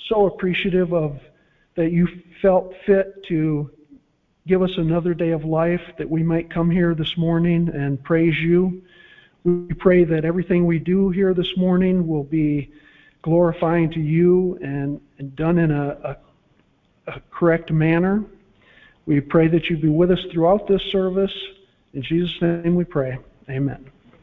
so appreciative of that you felt fit to give us another day of life, that we might come here this morning and praise you. We pray that everything we do here this morning will be glorifying to you and done in a correct manner. We pray that you be with us throughout this service. In Jesus' name we pray. Amen.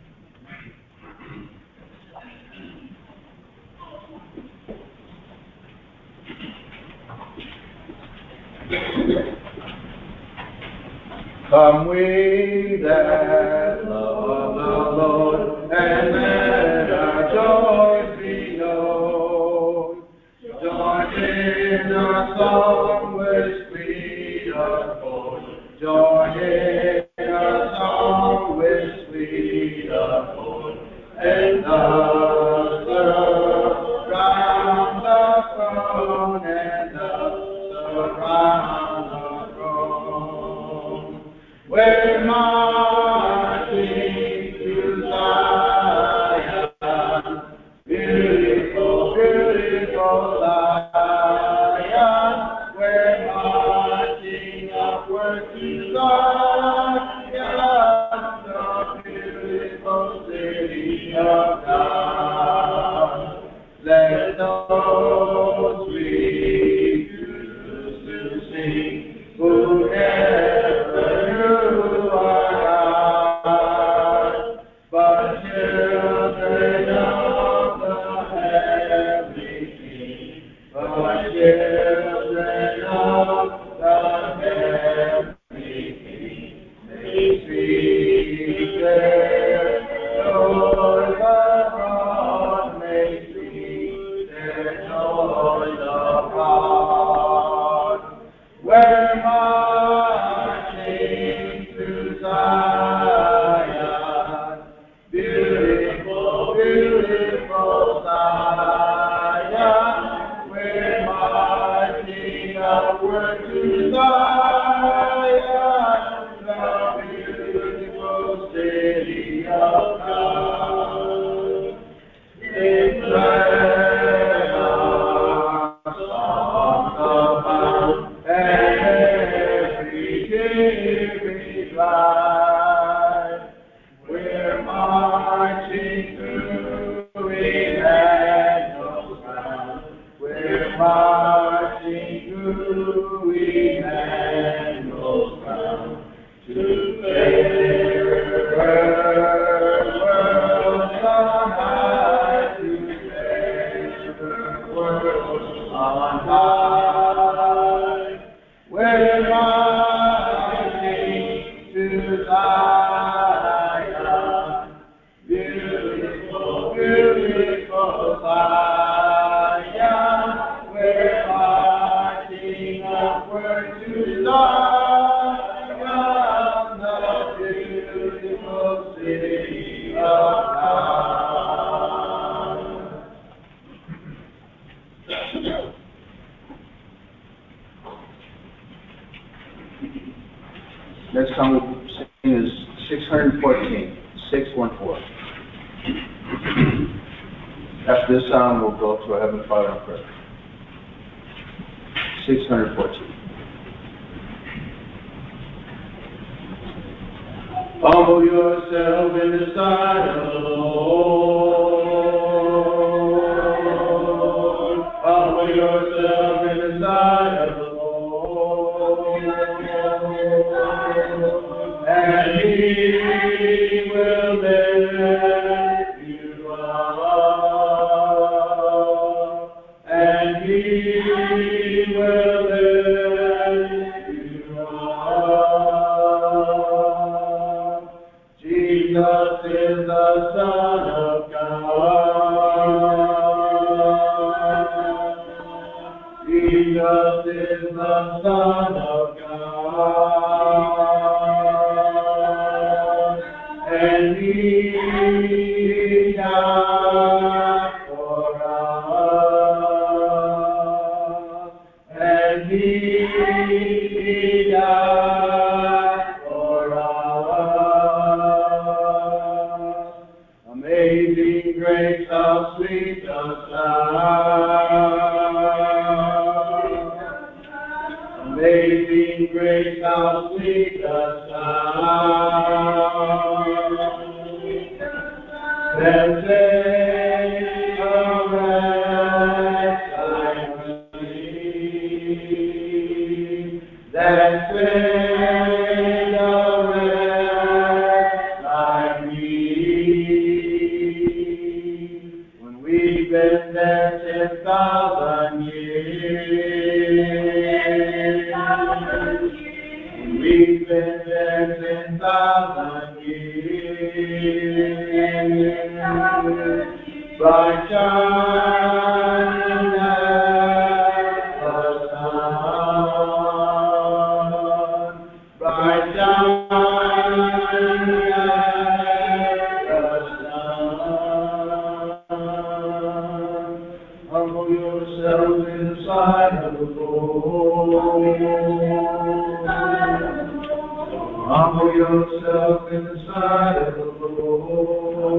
Come we that love the Lord, and let our joys be known. Join in our song with sweet accord. Join in our song with sweet accord. And thus surround the throne, and thus surround the throne. We're marching to Zion, beautiful, beautiful Zion. We're marching upward to Zion, the beautiful city of God. Let those we choose to sing who never knew our God, but children of the heavenly King, but children of the heavenly King. May speak their joy abroad, may speak their joy abroad. We're marching to Zion, beautiful, beautiful Zion. We're marching upward to Zion, the beautiful city of God. Declare our songs about and every tear dry. We're marching through Emmanuel's ground. We're marching through Emmanuel's ground. To fairer worlds on high, to fairer worlds on high. We're marching to Zion, beautiful, beautiful Zion. We're marching upward to Zion, the beautiful city of God. Next song we'll sing is 614, 614. After this song, we'll go to our Heavenly Father in prayer. 614. Humble yourself in the sight of the Lord. Humble yourself in the sight of the Lord. And He will lift you up. And He will lift you up. Jesus is the Son of God. Jesus is the Son of God. And He died for us. And He died for us. Amazing grace, how sweet the sound. Amazing grace, how sweet the sound that saved a wretch like me, that saved a wretch like me. When we've been there 10,000 years, when we've been there 10,000 years, bright shining as the sun, bright shining as the sun. Humble yourself in the sight of the Lord. Humble yourself in the sight of the Lord,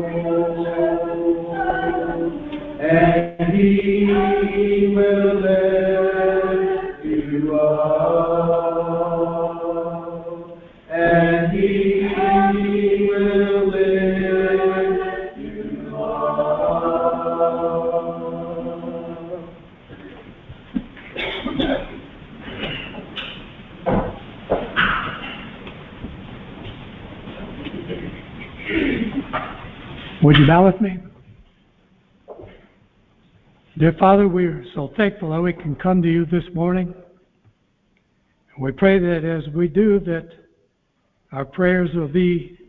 and He will lift you up, and He will lift you up. Would you bow with me? Dear Father, we're so thankful that we can come to you this morning. We pray that as we do, that our prayers will be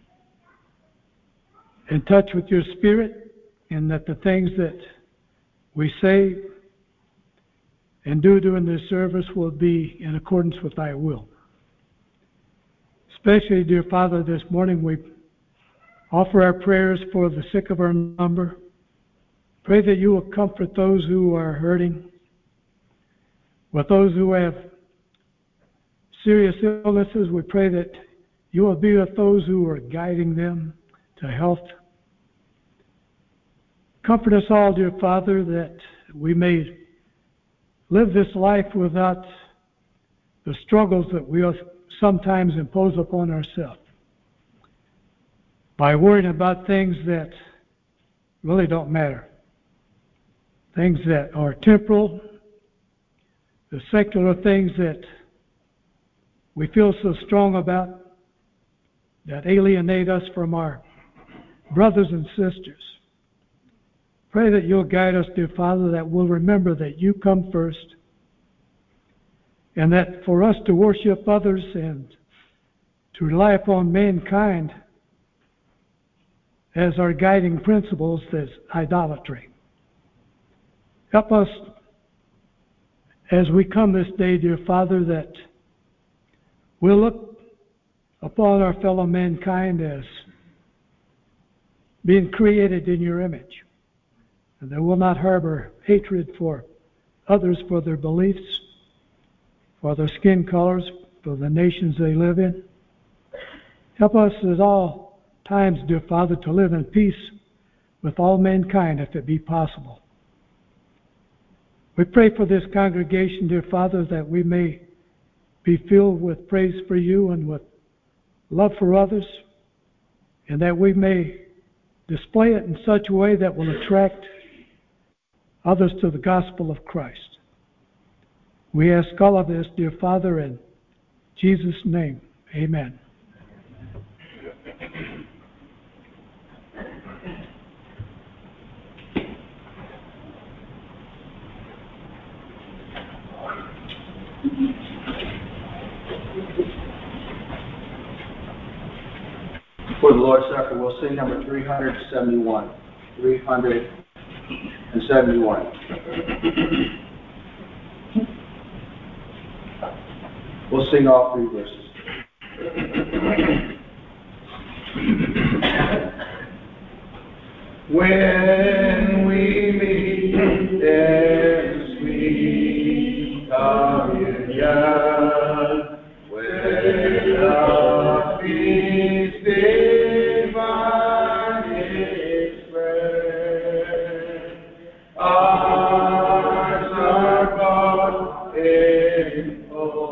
in touch with your Spirit, and that the things that we say and do during this service will be in accordance with thy will. Especially, dear Father, this morning we offer our prayers for the sick of our number. Pray that you will comfort those who are hurting, with those who have serious illnesses. We pray that you will be with those who are guiding them to health. Comfort us all, dear Father, that we may live this life without the struggles that we sometimes impose upon ourselves by worrying about things that really don't matter. Things that are temporal, the secular things that we feel so strong about, that alienate us from our brothers and sisters. Pray that you'll guide us, dear Father, that we'll remember that you come first, and that for us to worship others and to rely upon mankind as our guiding principles is idolatry. Help us as we come this day, dear Father, that we'll look upon our fellow mankind as being created in your image, and that we'll not harbor hatred for others for their beliefs, for their skin colors, for the nations they live in. Help us at all times, dear Father, to live in peace with all mankind, if it be possible. We pray for this congregation, dear Father, that we may be filled with praise for you and with love for others, and that we may display it in such a way that will attract others to the gospel of Christ. We ask all of this, dear Father, in Jesus' name. Amen. For the Lord's Supper, we'll sing number 371. 371. We'll sing all three verses. When we meet in sweet communion, when the feast divine is spread, hearts are brought in full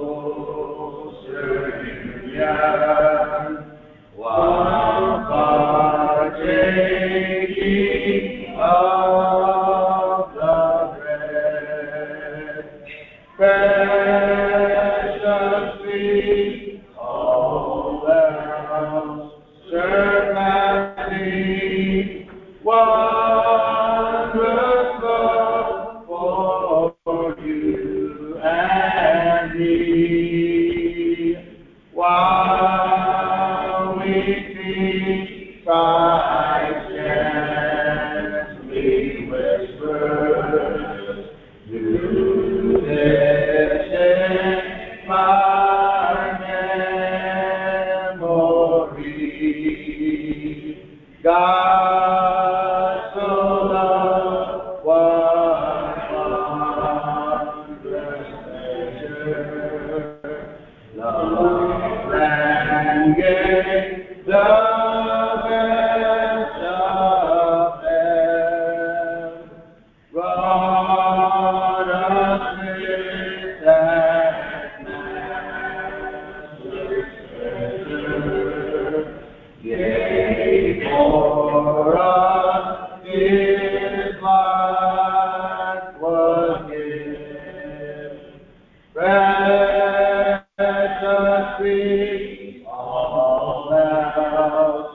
Precious sweet, all else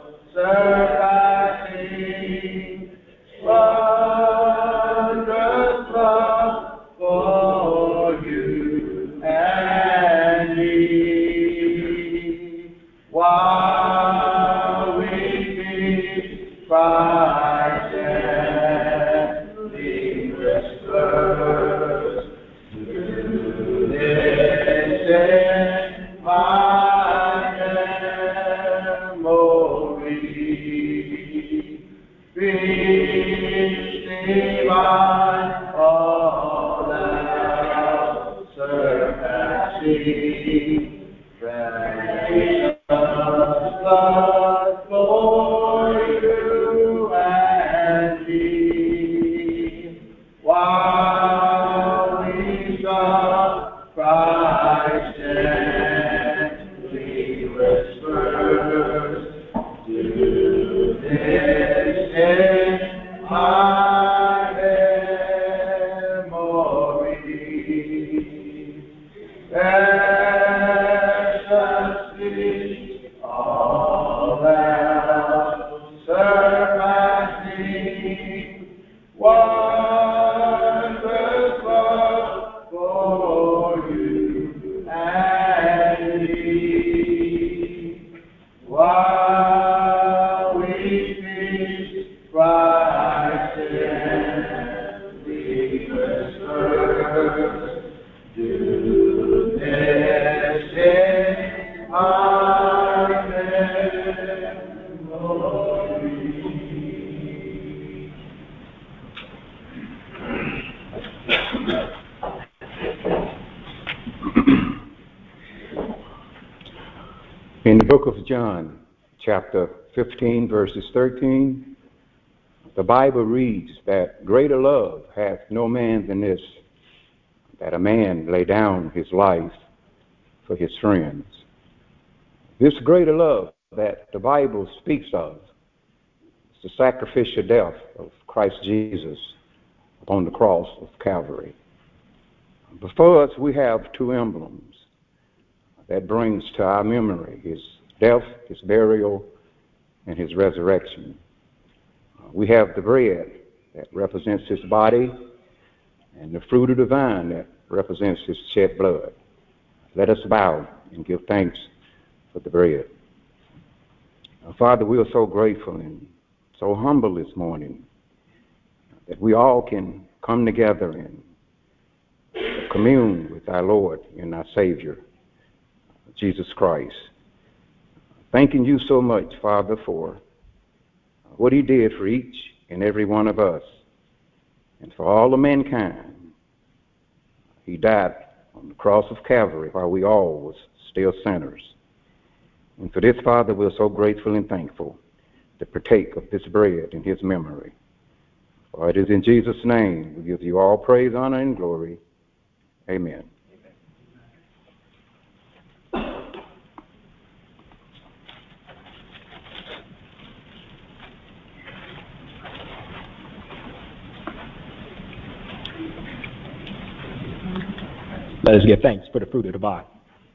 surpassing, wondrous love for you and me. While we meet Christ gently whispers, this is my memory. Peace divine, all else surpassing, precious blood for you and me. While we saw Christ gently whispers, do this in my memory. Precious sweet, all else surpassing, wondrous love for you and me. While we feast Christ gently whispers, do this in our memory. In the book of John, chapter 15, verses 13, the Bible reads that greater love hath no man than this, that a man lay down his life for his friends. This greater love that the Bible speaks of is the sacrificial death of Christ Jesus upon the cross of Calvary. Before us, we have two emblems that brings to our memory his death, his burial, and his resurrection. We have the bread that represents his body and the fruit of the vine that represents his shed blood. Let us bow and give thanks for the bread. Father, we are so grateful and so humble this morning that we all can come together and commune with our Lord and our Savior, Jesus Christ. Thanking you so much, Father, for what he did for each and every one of us and for all of mankind. He died on the cross of Calvary while we all was still sinners. And for this, Father, we're so grateful and thankful to partake of this bread in his memory. For it is in Jesus' name we give you all praise, honor, and glory. Amen. Let us give thanks for the fruit of the vine.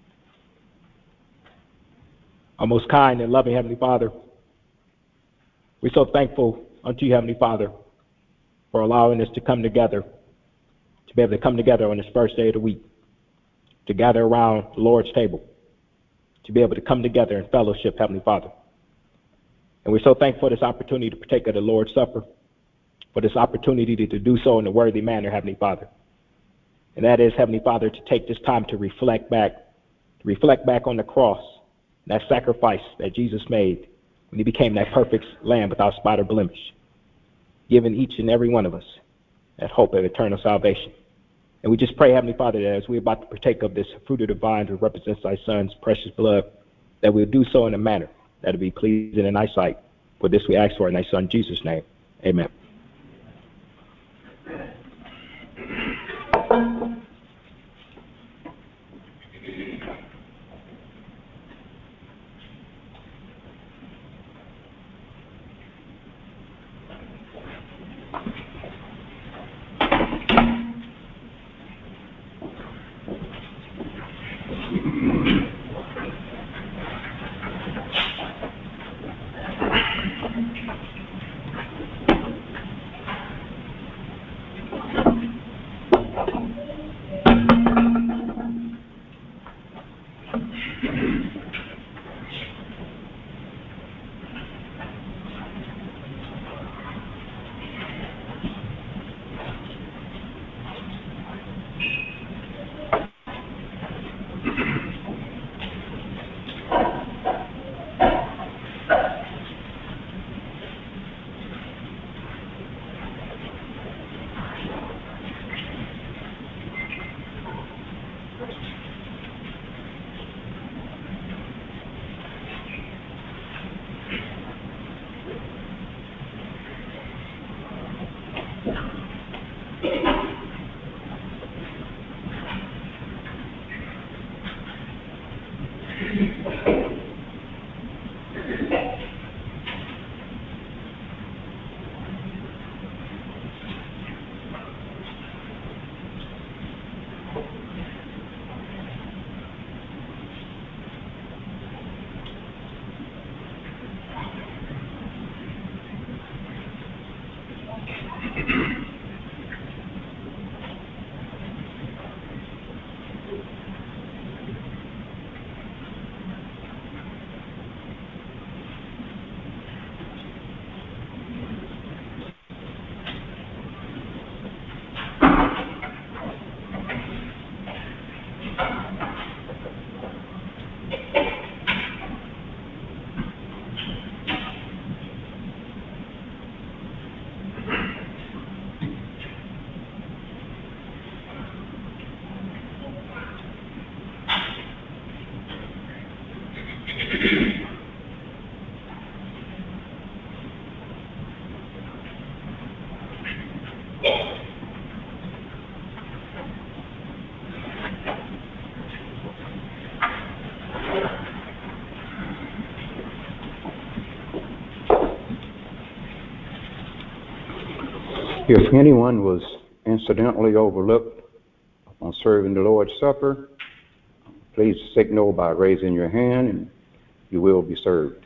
Our most kind and loving Heavenly Father, we're so thankful unto you, Heavenly Father, for allowing us to come together, to be able to come together on this first day of the week, to gather around the Lord's table, to be able to come together in fellowship, Heavenly Father. And we're so thankful for this opportunity to partake of the Lord's Supper, for this opportunity to do so in a worthy manner, Heavenly Father. And that is, Heavenly Father, to take this time to reflect back on the cross, that sacrifice that Jesus made when he became that perfect lamb without spot or blemish, giving each and every one of us that hope of eternal salvation. And we just pray, Heavenly Father, that as we're about to partake of this fruit of the vine that represents thy Son's precious blood, that we'll do so in a manner that will be pleasing in thy sight. For this we ask for in thy Son, Jesus' name. Amen. If anyone was incidentally overlooked on serving the Lord's Supper, please signal by raising your hand and you will be served.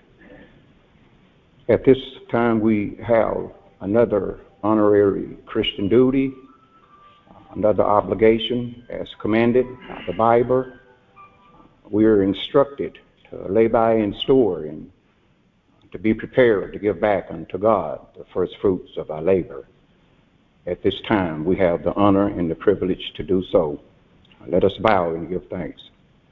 At this time, we have another honorary Christian duty, another obligation as commanded by the Bible. We are instructed to lay by and store and to be prepared to give back unto God the first fruits of our labor. At this time, we have the honor and the privilege to do so. Let us bow and give thanks.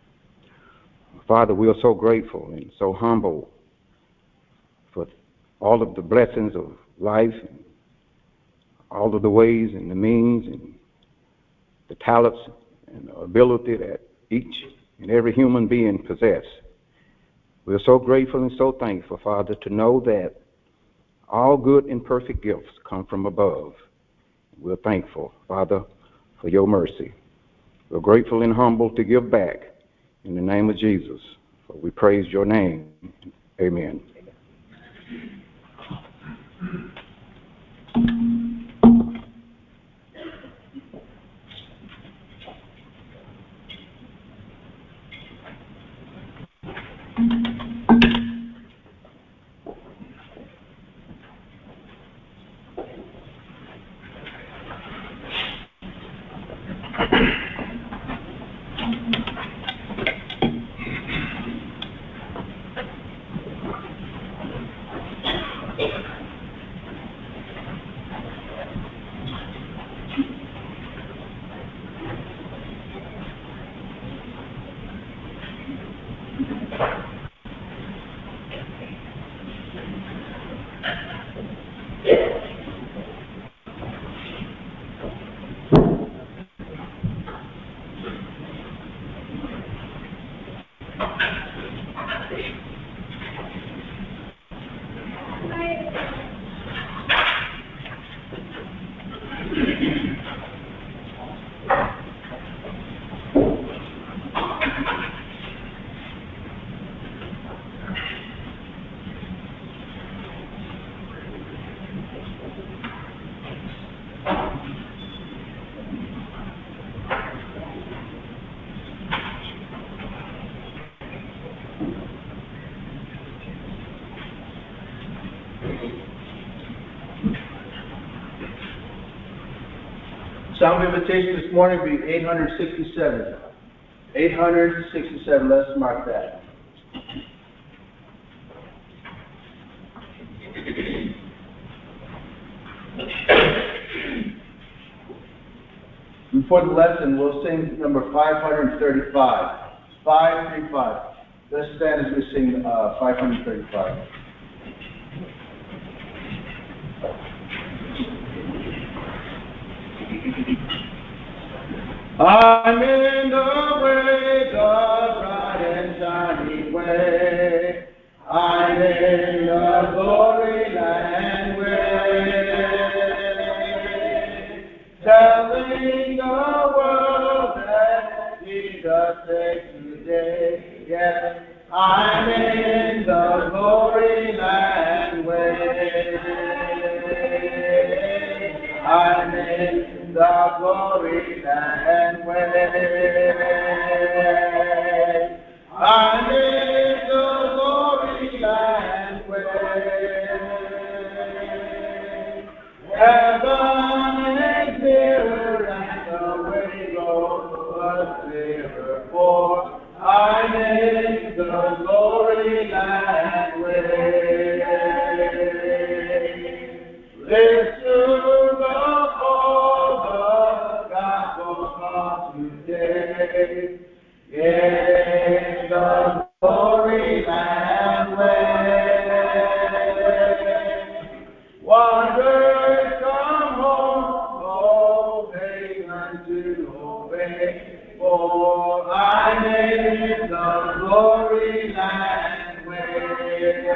Father, we are so grateful and so humble for all of the blessings of life, and all of the ways and the means and the talents and the ability that each and every human being possess. We are so grateful and so thankful, Father, to know that all good and perfect gifts come from above. We're thankful, Father, for your mercy. We're grateful and humble to give back in the name of Jesus. For we praise your name. Amen. Sound of invitation this morning will be 867. 867, let's mark that. Before the lesson, we'll sing number 535. 535. Let's stand as we sing 535. I'm in the way, the bright and shining way. I'm in the glory land way. Telling the world that Jesus saved today. Yes, I'm in the glory land way. I'm in the glory land way. I'm in the glory land way. Heaven is nearer and the way goes clearer, for I'm in the glory land way. Listen to the call of gospel song today. In the glory land way. Wanderers come home, oh, pagan to obey, for I'm in the glory land way.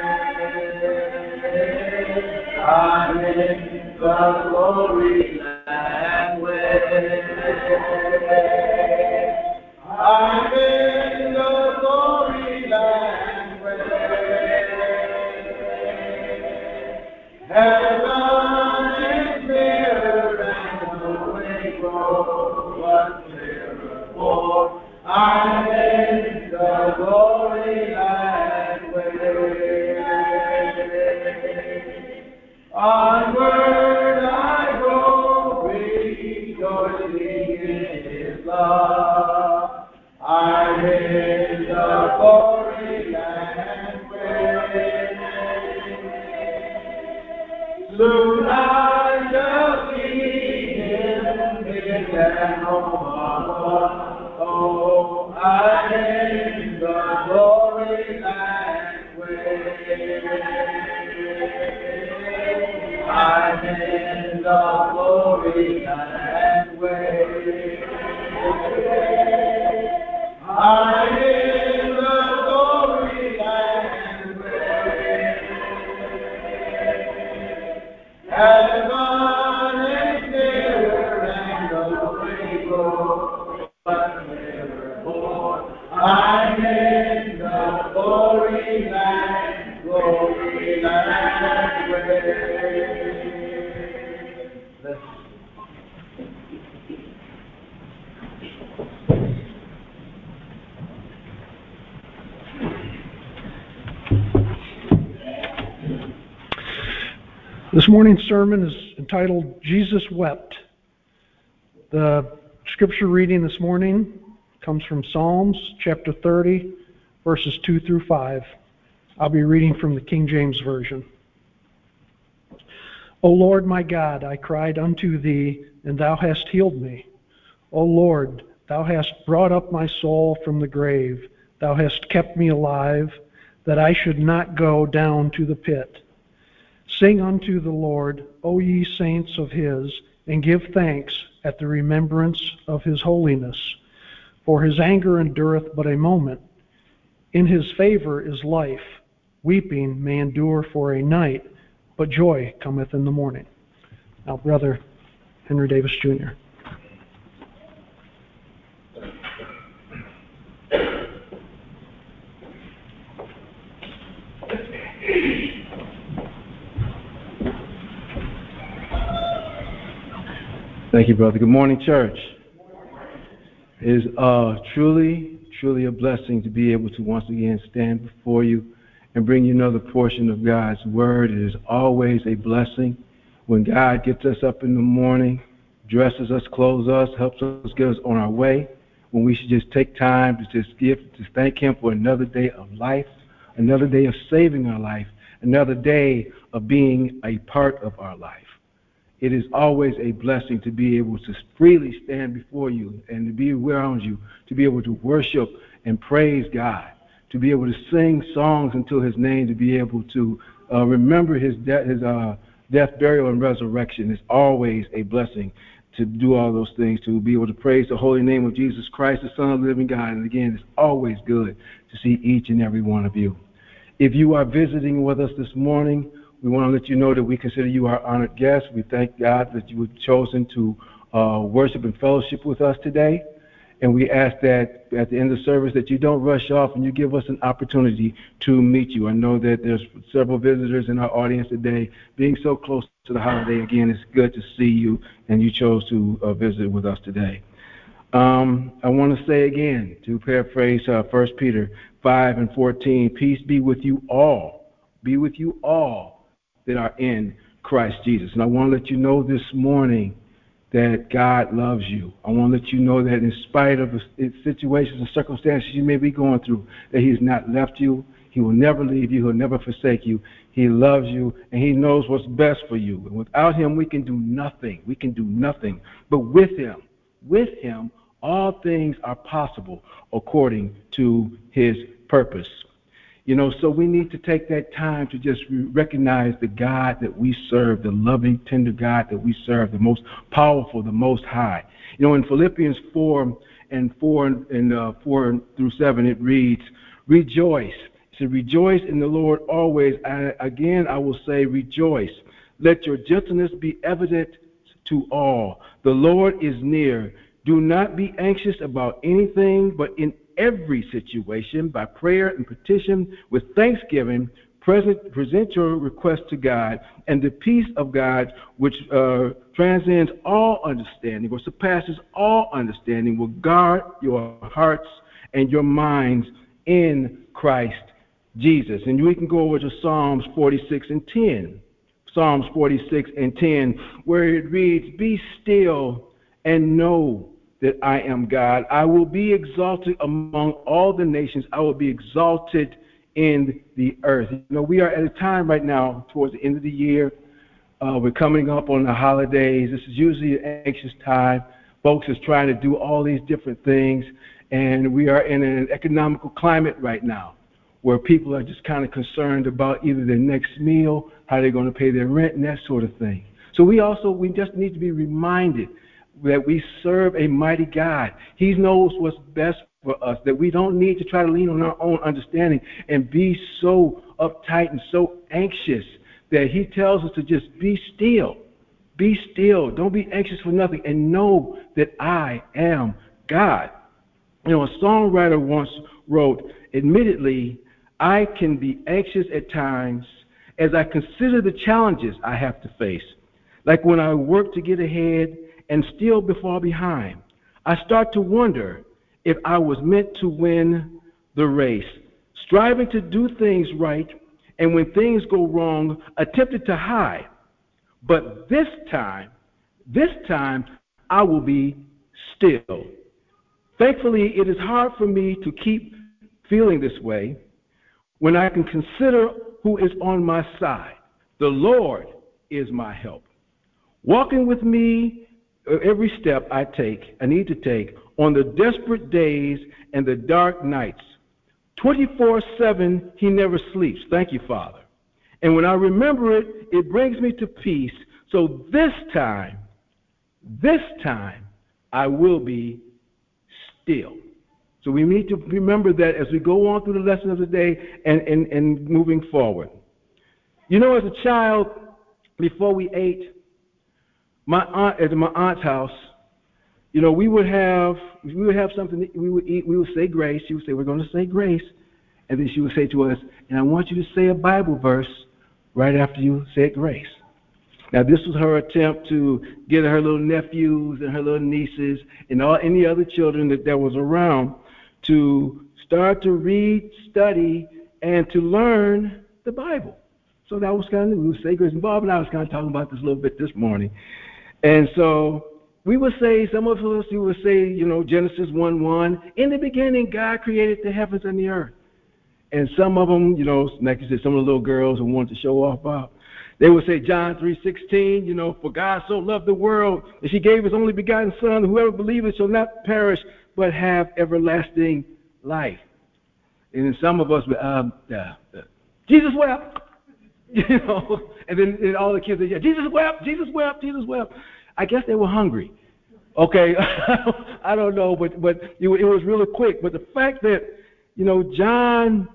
I'm in the glory land way. I'm in the glory land way. Heaven is nearer and the way grows clearer, for I'm in the glory land way. Onward I go, rejoicing in His love. I'm in the glory land way. Soon I shall see Him again, oh, I'm in the glory land way. I'm in the glory land way. I'm in the glory land way. Heaven is nearer and the way goes clearer, for I'm in the glory land way. This morning's sermon is entitled Jesus Wept. The scripture reading this morning comes from Psalms chapter 30, verses 2 through 5. I'll be reading from the King James Version. O Lord my God, I cried unto thee, and thou hast healed me. O Lord, thou hast brought up my soul from the grave. Thou hast kept me alive, that I should not go down to the pit. Sing unto the Lord, O ye saints of His, and give thanks at the remembrance of His holiness. For His anger endureth but a moment. In His favor is life. Weeping may endure for a night, but joy cometh in the morning. Now, Brother Henry Davis, Jr. Thank you, brother. Good morning, church. It is truly a blessing to be able to once again stand before you and bring you another portion of God's Word. It is always a blessing when God gets us up in the morning, dresses us, clothes us, helps us get us on our way, when we should just take time to thank Him for another day of life, another day of saving our life, another day of being a part of our life. It is always a blessing to be able to freely stand before you and to be around you, to be able to worship and praise God, to be able to sing songs until His name, to be able to remember His death, burial, and resurrection. Is always a blessing to do all those things, to be able to praise the holy name of Jesus Christ, the Son of the living God. And again, it's always good to see each and every one of you. If you are visiting with us this morning, we want to let you know that we consider you our honored guest. We thank God that you have chosen to worship and fellowship with us today. And we ask that at the end of the service that you don't rush off and you give us an opportunity to meet you. I know that there's several visitors in our audience today. Being so close to the holiday, again, it's good to see you, and you chose to visit with us today. I want to say again, to paraphrase 1 Peter 5:14, peace be with you all. Be with you all that are in Christ Jesus. And I want to let you know this morning that God loves you. I want to let you know that in spite of the situations and circumstances you may be going through, that He has not left you. He will never leave you. He'll never forsake you. He loves you, and He knows what's best for you. And without Him, we can do nothing. We can do nothing. But with Him, all things are possible according to His purpose. You know, so we need to take that time to just recognize the God that we serve, the loving, tender God that we serve, the most powerful, the most high. You know, in Philippians 4 through 7, it reads, rejoice. It says, rejoice in the Lord always. I will say, rejoice. Let your gentleness be evident to all. The Lord is near. Do not be anxious about anything, but in every situation, by prayer and petition, with thanksgiving, present your request to God, and the peace of God, which transcends all understanding, or surpasses all understanding, will guard your hearts and your minds in Christ Jesus. And we can go over to Psalms 46:10. Psalms 46:10, where it reads, be still and know that I am God. I will be exalted among all the nations. I will be exalted in the earth. You know, we are at a time right now towards the end of the year. We're coming up on the holidays. This is usually an anxious time. Folks is trying to do all these different things, and we are in an economical climate right now where people are just kind of concerned about either their next meal, how they're going to pay their rent, and that sort of thing. So we just need to be reminded that we serve a mighty God. He knows what's best for us, that we don't need to try to lean on our own understanding and be so uptight and so anxious, that He tells us to just be still. Be still. Don't be anxious for nothing, and know that I am God. You know, a songwriter once wrote, admittedly, I can be anxious at times as I consider the challenges I have to face. Like when I work to get ahead and still fall behind, I start to wonder if I was meant to win the race, striving to do things right, and when things go wrong, attempted to hide. But this time, I will be still. Thankfully, it is hard for me to keep feeling this way when I can consider who is on my side. The Lord is my help, walking with me every step I need to take on the desperate days and the dark nights. 24/7, He never sleeps. Thank you, Father. And when I remember it, it brings me to peace. So this time, I will be still. So we need to remember that as we go on through the lesson of the day and moving forward. You know, as a child, before we ate, at my aunt's house, you know, we would have something that we would eat. We would say grace. She would say, we're going to say grace. And then she would say to us, and I want you to say a Bible verse right after you said grace. Now, this was her attempt to get her little nephews and her little nieces and any other children that was around to start to read, study, and to learn the Bible. So that was kind of, we would say grace. And Bob and I was kind of talking about this a little bit this morning. And so we would say, some of us, we would say, you know, Genesis 1:1, in the beginning, God created the heavens and the earth. And some of them, you know, like you said, some of the little girls who wanted to show off about, they would say John 3:16, you know, for God so loved the world that He gave His only begotten Son, whoever believeth shall not perish, but have everlasting life. And then some of us, Jesus wept. You know, and then all the kids said, yeah, Jesus wept, Jesus wept, Jesus wept. I guess they were hungry. Okay, I don't know, but it was really quick. But the fact that, you know, John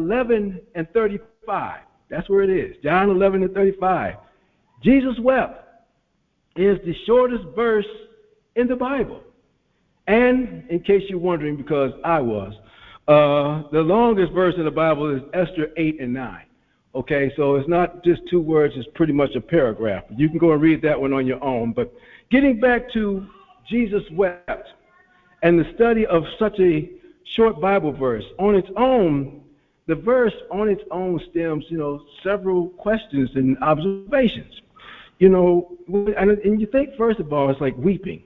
11:35, that's where it is. John 11:35. Jesus wept is the shortest verse in the Bible. And in case you're wondering, because I was, the longest verse in the Bible is Esther 8 and 9. Okay, so it's not just 2 words, it's pretty much a paragraph. You can go and read that one on your own. But getting back to Jesus wept and the study of such a short Bible verse on its own, the verse on its own stems, several questions and observations. And you think, first of all, it's like weeping.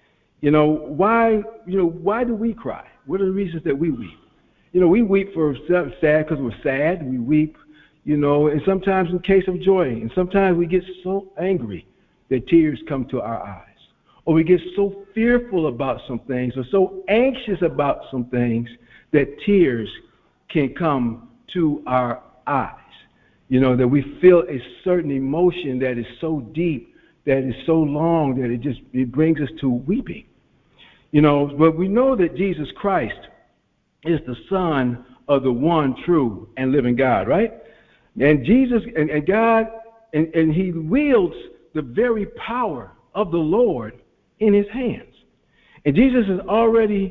Why do we cry? What are the reasons that we weep? We weep for sad because we're sad. We weep, and sometimes in case of joy. And sometimes we get so angry that tears come to our eyes. Or we get so fearful about some things or so anxious about some things that tears can come to our eyes. That we feel a certain emotion that is so deep, that is so long, that it brings us to weeping. But we know that Jesus Christ is the Son of the one true and living God, right? And Jesus and God, and he wields the very power of the Lord in his hands. And Jesus had already,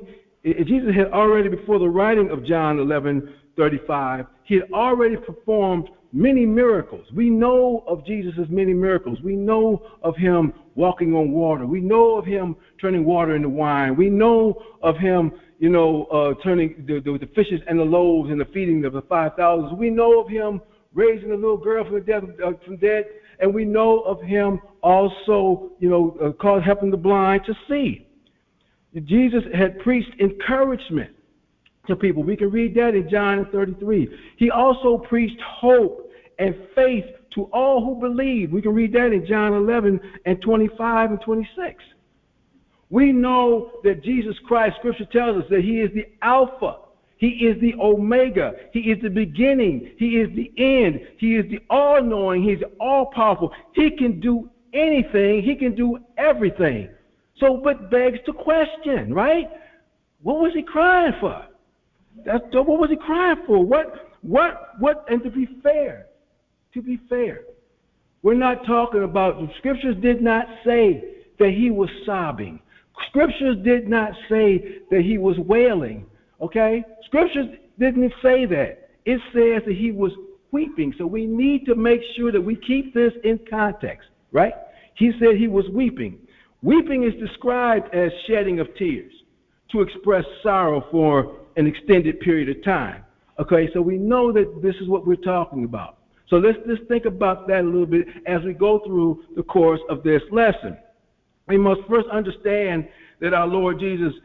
before the writing of John 11:35, he had already performed many miracles. We know of Jesus' many miracles. We know of him walking on water. We know of him turning water into wine. We know of him, turning the fishes and the loaves and the feeding of the 5,000. We know of him raising a little girl from dead, and we know of him also, helping the blind to see. Jesus had preached encouragement to people. We can read that in John 33. He also preached hope and faith to all who believe. We can read that in John 11 and 25 and 26. We know that Jesus Christ, Scripture tells us that he is the Alpha. He is the Omega. He is the beginning. He is the end. He is the all-knowing. He's all-powerful. He can do anything. He can do everything. So, but begs the question, right? What was he crying for? What was he crying for? What? And to be fair, we're not talking about, the Scriptures did not say that he was sobbing. Scriptures did not say that he was wailing, okay? Scriptures didn't say that. It says that he was weeping. So we need to make sure that we keep this in context, right? He said he was weeping. Weeping is described as shedding of tears to express sorrow for an extended period of time. Okay, so we know that this is what we're talking about. So let's just think about that a little bit as we go through the course of this lesson. We must first understand that our Lord Jesus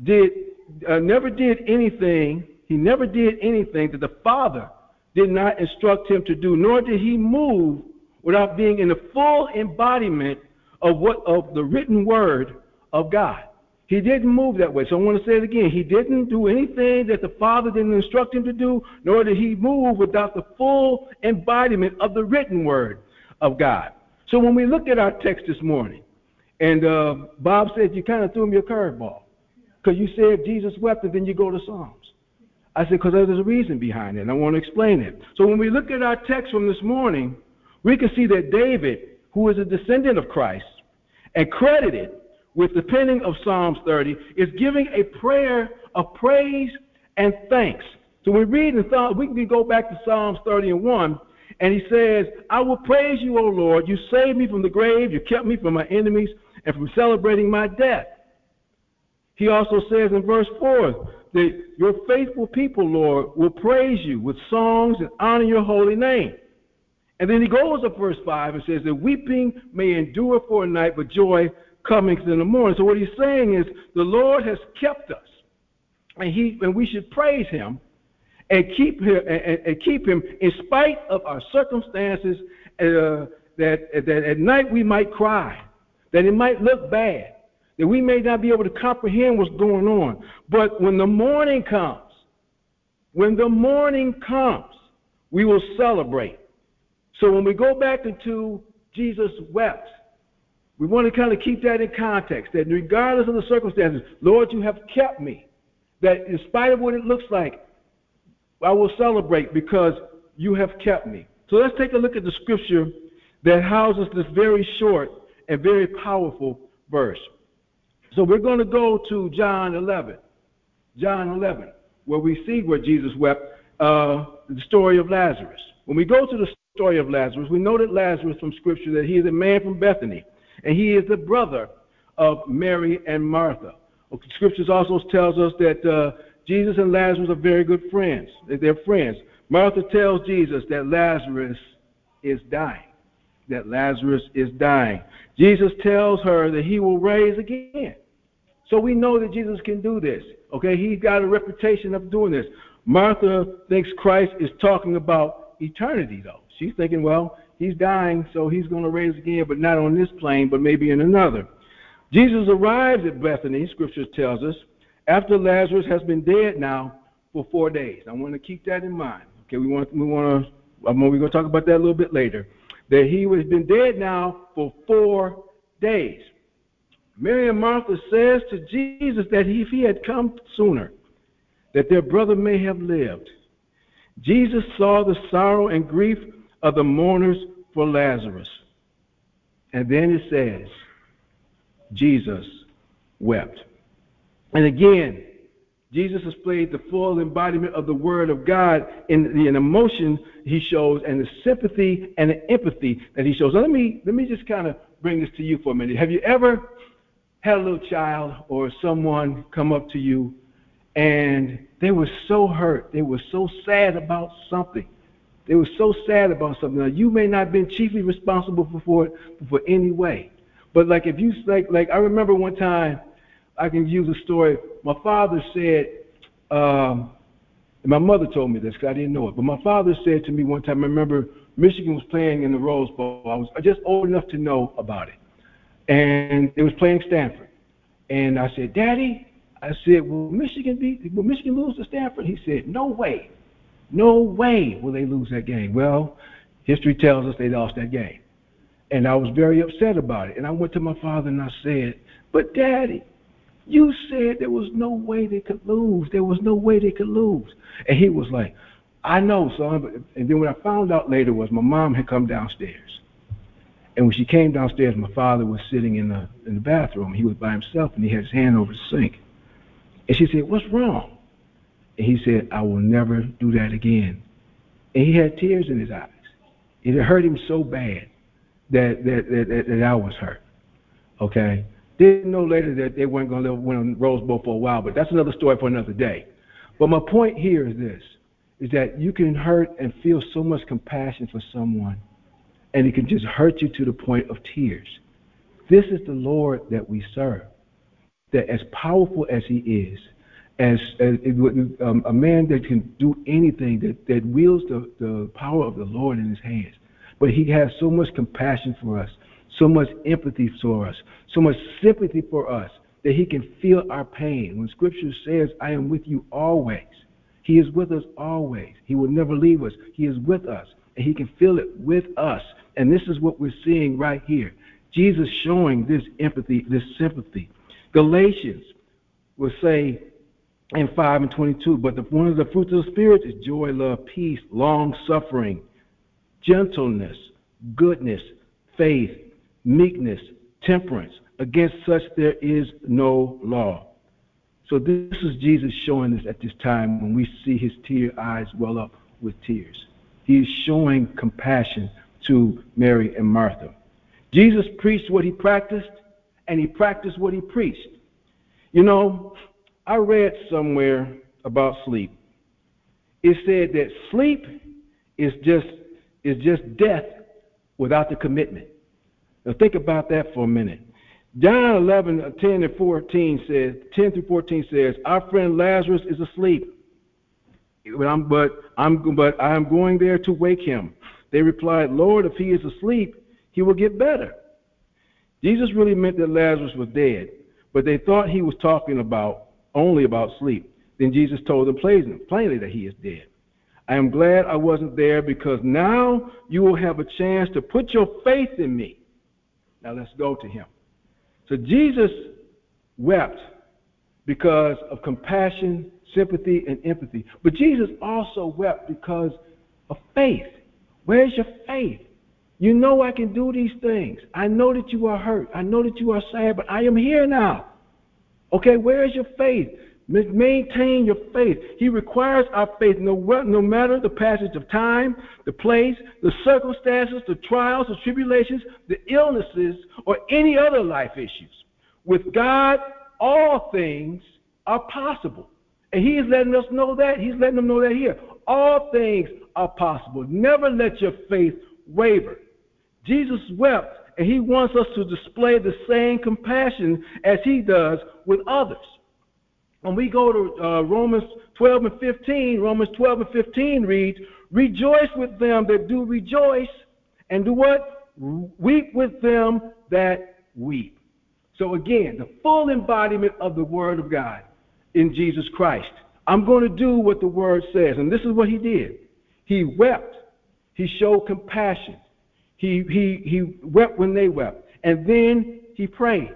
never did anything that the Father did not instruct him to do, nor did he move without being in the full embodiment of the written word of God. He didn't move that way. So I want to say it again. He didn't do anything that the Father didn't instruct him to do, nor did he move without the full embodiment of the written word of God. So when we look at our text this morning, and Bob said you kind of threw me a curveball because you said Jesus wept and then you go to Psalms. I said because there's a reason behind it, and I want to explain it. So when we look at our text from this morning, we can see that David, who is a descendant of Christ and credited with the penning of Psalms 30, is giving a prayer of praise and thanks. So we read in Psalms, we can go back to Psalms 31, and he says, I will praise you, O Lord. You saved me from the grave. You kept me from my enemies and from celebrating my death. He also says in verse 4 that your faithful people, Lord, will praise you with songs and honor your holy name. And then he goes to verse 5 and says that weeping may endure for a night, but joy coming in the morning. So what he's saying is the Lord has kept us, and we should praise him and keep him in spite of our circumstances. That at night we might cry, that it might look bad, that we may not be able to comprehend what's going on. But when the morning comes, we will celebrate. So when we go back into Jesus wept, we want to kind of keep that in context, that regardless of the circumstances, Lord, you have kept me. That in spite of what it looks like, I will celebrate because you have kept me. So let's take a look at the scripture that houses this very short and very powerful verse. So we're going to go to John 11, where we see where Jesus wept, the story of Lazarus. When we go to the story of Lazarus, we know that Lazarus from Scripture, that he is a man from Bethany, and he is the brother of Mary and Martha. Scriptures also tells us that Jesus and Lazarus are very good friends. They're friends. Martha tells Jesus that Lazarus is dying. Jesus tells her that he will rise again. So we know that Jesus can do this. Okay, he's got a reputation of doing this. Martha thinks Christ is talking about eternity, though. She's thinking, well, he's dying, so he's going to rise again, but not on this plane, but maybe in another. Jesus arrives at Bethany, Scripture tells us, after Lazarus has been dead now for 4 days. I want to keep that in mind. Okay, we're going to talk about that a little bit later. That he has been dead now for 4 days. Mary and Martha says to Jesus that if he had come sooner, that their brother may have lived. Jesus saw the sorrow and grief of the mourners for Lazarus. And then it says, Jesus wept. And again, Jesus displayed the full embodiment of the Word of God in the emotion he shows and the sympathy and the empathy that he shows. So let me just kind of bring this to you for a minute. Have you ever had a little child or someone come up to you and they were so hurt, they were so sad about something? Now, you may not have been chiefly responsible for it for any way. But like if you like I remember one time, I can use a story. My father said, and my mother told me this because I didn't know it, but my father said to me one time, I remember Michigan was playing in the Rose Bowl. I was just old enough to know about it. And it was playing Stanford. And I said, Daddy, will Michigan lose to Stanford? He said, no way will they lose that game. Well, history tells us they lost that game. And I was very upset about it. And I went to my father and I said, but Daddy, you said there was no way they could lose. And he was like, I know, son. And then what I found out later was my mom had come downstairs. And when she came downstairs, my father was sitting in the bathroom. He was by himself and he had his hand over the sink. And she said, what's wrong? And he said, I will never do that again. And he had tears in his eyes. It hurt him so bad that I was hurt. Okay? Didn't know later that they weren't going to win a Rose Bowl for a while, but that's another story for another day. But my point here is this, is that you can hurt and feel so much compassion for someone, and it can just hurt you to the point of tears. This is the Lord that we serve, that as powerful as he is, as a man that can do anything, that wields the power of the Lord in his hands. But he has so much compassion for us, so much empathy for us, so much sympathy for us, that he can feel our pain. When Scripture says, I am with you always, he is with us always. He will never leave us. He is with us, and he can feel it with us. And this is what we're seeing right here. Jesus showing this empathy, this sympathy. Galatians will say in 5:22, but one of the fruits of the Spirit is joy, love, peace, long-suffering, gentleness, goodness, faith, meekness, temperance. Against such there is no law. So this is Jesus showing us at this time when we see his tear eyes well up with tears. He is showing compassion to Mary and Martha. Jesus preached what he practiced, and he practiced what he preached. You know, I read somewhere about sleep. It said that sleep is just death without the commitment. Now think about that for a minute. John 11:10 through 14 says, our friend Lazarus is asleep, but I am going there to wake him. They replied, Lord, if he is asleep, he will get better. Jesus really meant that Lazarus was dead, but they thought he was talking only about sleep. Then Jesus told them plainly that he is dead. I am glad I wasn't there, because now you will have a chance to put your faith in me. Now let's go to him. So Jesus wept because of compassion, sympathy, and empathy. But Jesus also wept because of faith. Where's your faith? You know I can do these things. I know that you are hurt. I know that you are sad, but I am here now. Okay, where is your faith? Maintain your faith. He requires our faith no matter the passage of time, the place, the circumstances, the trials, the tribulations, the illnesses, or any other life issues. With God, all things are possible. And he is letting us know that. He's letting them know that here. All things are possible. Never let your faith waver. Jesus wept, and he wants us to display the same compassion as he does with others. When we go to Romans 12 and 15, Romans 12 and 15 reads, rejoice with them that do rejoice, and do what? Weep with them that weep. So again, the full embodiment of the Word of God in Jesus Christ. I'm going to do what the Word says, and this is what he did. He wept. He showed compassion. He wept when they wept. And then he prayed.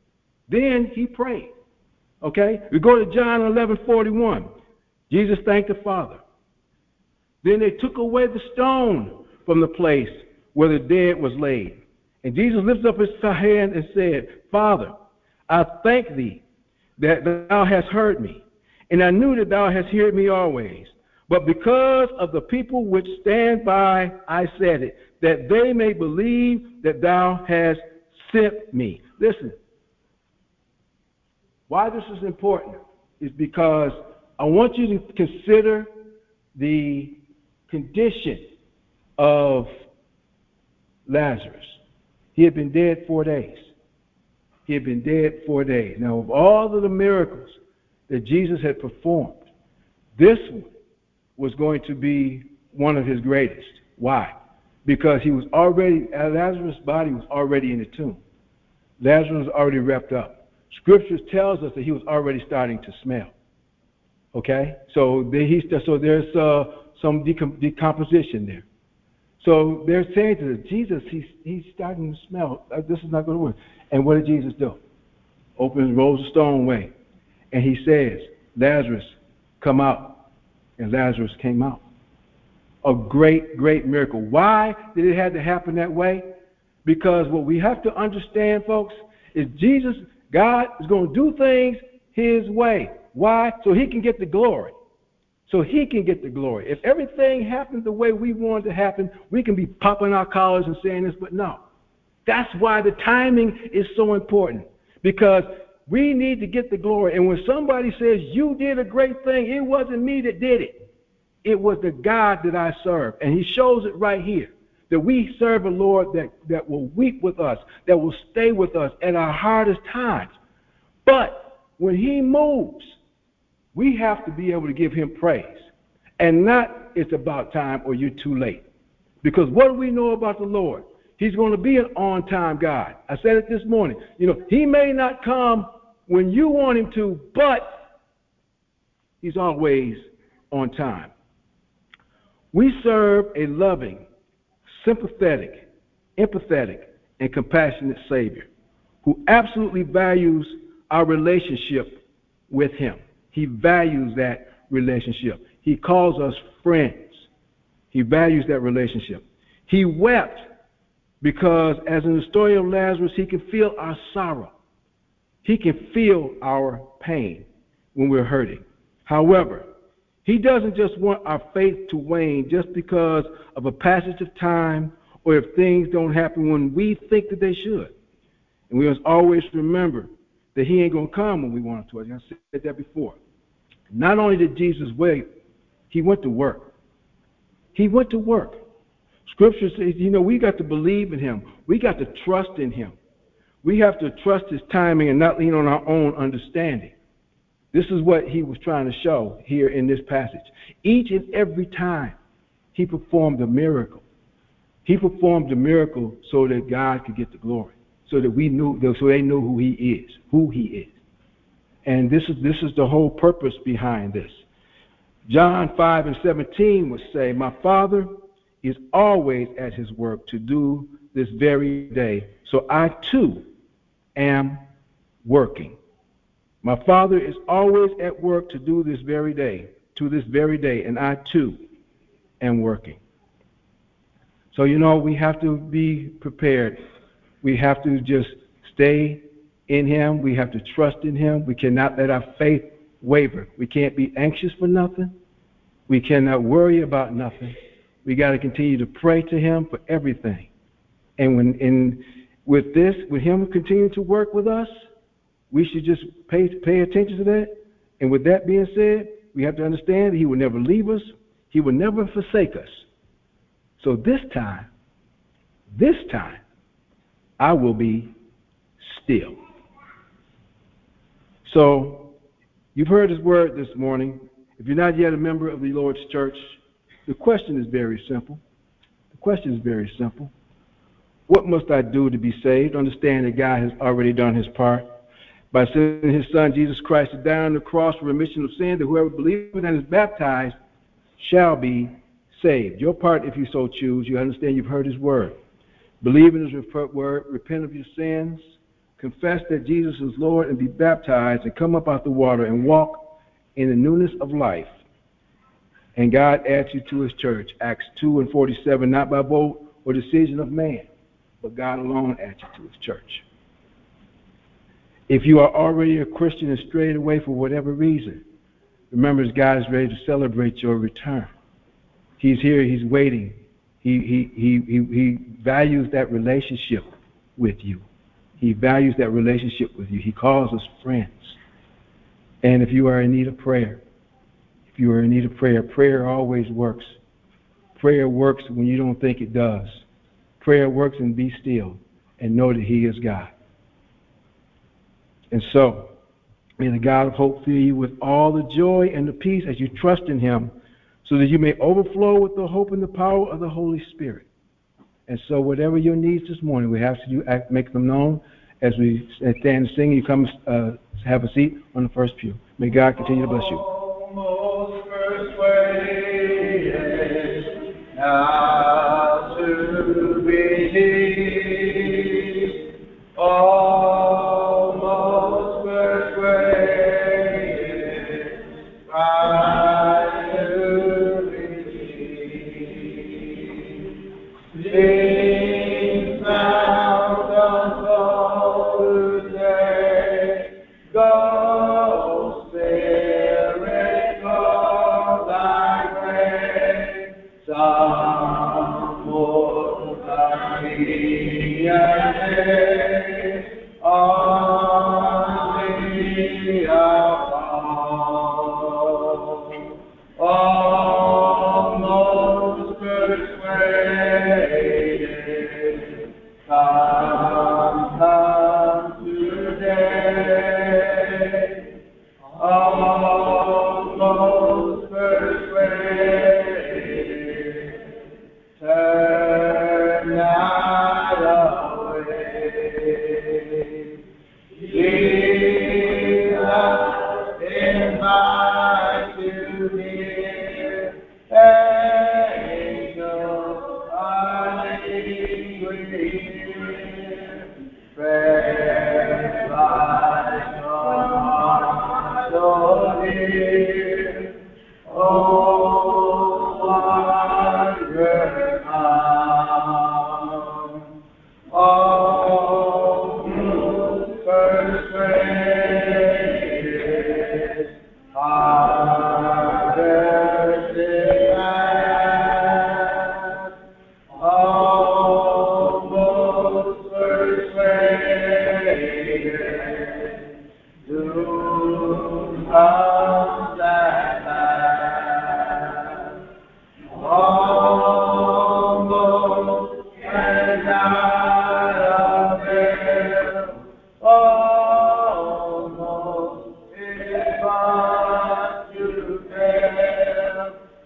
Okay? We go to John 11:41. Jesus thanked the Father. Then they took away the stone from the place where the dead was laid. And Jesus lifted up his hand and said, Father, I thank thee that thou hast heard me. And I knew that thou hast heard me always. But because of the people which stand by, I said it, that they may believe that thou hast sent me. Listen, why this is important is because I want you to consider the condition of Lazarus. He had been dead 4 days. Now, of all of the miracles that Jesus had performed, this one was going to be one of his greatest. Why? Because Lazarus' body was already in the tomb. Lazarus was already wrapped up. Scripture tells us that he was already starting to smell. Okay? So there's some decomposition there. So they're saying to Jesus, he's starting to smell. This is not going to work. And what did Jesus do? Rolls the stone away. And he says, Lazarus, come out. And Lazarus came out. A great, great miracle. Why did it have to happen that way? Because what we have to understand, folks, is God is going to do things his way. Why? So he can get the glory. If everything happens the way we want it to happen, we can be popping our collars and saying this, but no. That's why the timing is so important. Because we need to get the glory. And when somebody says, you did a great thing, it wasn't me that did it. It was the God that I serve. And he shows it right here. That we serve a Lord that will weep with us, that will stay with us at our hardest times. But when he moves, we have to be able to give him praise. And not it's about time or you're too late. Because what do we know about the Lord? He's going to be an on-time God. I said it this morning. He may not come when you want him to, but he's always on time. We serve a loving, sympathetic, empathetic, and compassionate Savior who absolutely values our relationship with him. He values that relationship. He calls us friends. He values that relationship. He wept because, as in the story of Lazarus, he can feel our sorrow. He can feel our pain when we're hurting. However, he doesn't just want our faith to wane just because of a passage of time or if things don't happen when we think that they should. And we must always remember that he ain't going to come when we want him to. I said that before. Not only did Jesus wait, he went to work. Scripture says, we got to believe in him. We got to trust in him. We have to trust his timing and not lean on our own understanding. This is what he was trying to show here in this passage. Each and every time he performed a miracle. He performed a miracle so that God could get the glory, so they knew who he is. And this is the whole purpose behind this. John 5:17 would say, my Father is always at his work to do this very day, so I too am working. My Father is always at work to do this very day, and I too am working. So, we have to be prepared. We have to just stay in him. We have to trust in him. We cannot let our faith waver. We can't be anxious for nothing. We cannot worry about nothing. We got to continue to pray to him for everything. And with him continuing to work with us, we should just pay attention to that. And with that being said, we have to understand that he will never leave us. He will never forsake us. So this time, I will be still. So you've heard his word this morning. If you're not yet a member of the Lord's church, the question is very simple. What must I do to be saved? Understand that God has already done his part by sending his son, Jesus Christ, to die on the cross for remission of sin, that whoever believes and is baptized shall be saved. Your part, if you so choose, you understand you've heard his word. Believe in his word, repent of your sins, confess that Jesus is Lord, and be baptized, and come up out the water and walk in the newness of life. And God adds you to his church. Acts 2:47, not by vote or decision of man, but God alone adds you to his church. If you are already a Christian and strayed away for whatever reason, remember God is ready to celebrate your return. He's here, he's waiting. He values that relationship with you. He calls us friends. And if you are in need of prayer, prayer always works. Prayer works when you don't think it does. Prayer works, and be still and know that he is God. And so, may the God of hope fill you with all the joy and the peace as you trust in him, so that you may overflow with the hope and the power of the Holy Spirit. And so whatever your needs this morning, we have to make them known as we stand and sing. You come have a seat on the first pew. May God continue to bless you. Almost persuaded now to believe. Almost persuaded I to believe. Things now done for today, go Spirit, go thy way. Some more thy me on thee almost persuaded, come today, almost persuaded, turn not away. Jesus invite you near, angels are here, prayer like on so dear, oh, wonder come, almost persuaded, harvest is at, almost persuaded, doom comes at last, almost and not avail, almost is but to fail.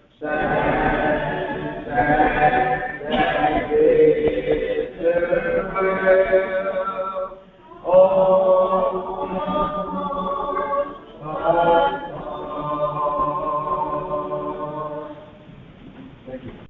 Stand, bitter will, almost.